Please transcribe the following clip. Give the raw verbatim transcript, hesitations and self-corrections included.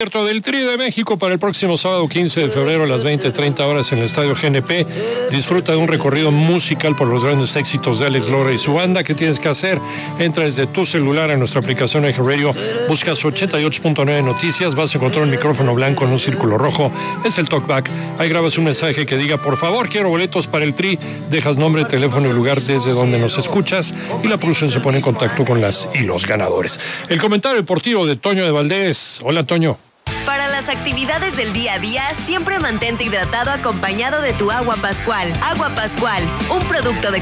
concierto del Tri de México para el próximo sábado quince de febrero a las veinte treinta horas en el Estadio G N P. Disfruta de un recorrido musical por los grandes éxitos de Alex Lora y su banda. ¿Qué tienes que hacer? Entra desde tu celular a nuestra aplicación Eje Radio, buscas ochenta y ocho punto nueve Noticias, vas a encontrar un micrófono blanco en un círculo rojo, es el talkback. Ahí grabas un mensaje que diga, por favor, quiero boletos para el Tri, dejas nombre, teléfono y lugar desde donde nos escuchas y la producción se pone en contacto con las y los ganadores. El comentario deportivo de Toño de Valdés. Hola, Toño. Para las actividades del día a día, siempre mantente hidratado acompañado de tu agua Pascual. Agua Pascual, un producto de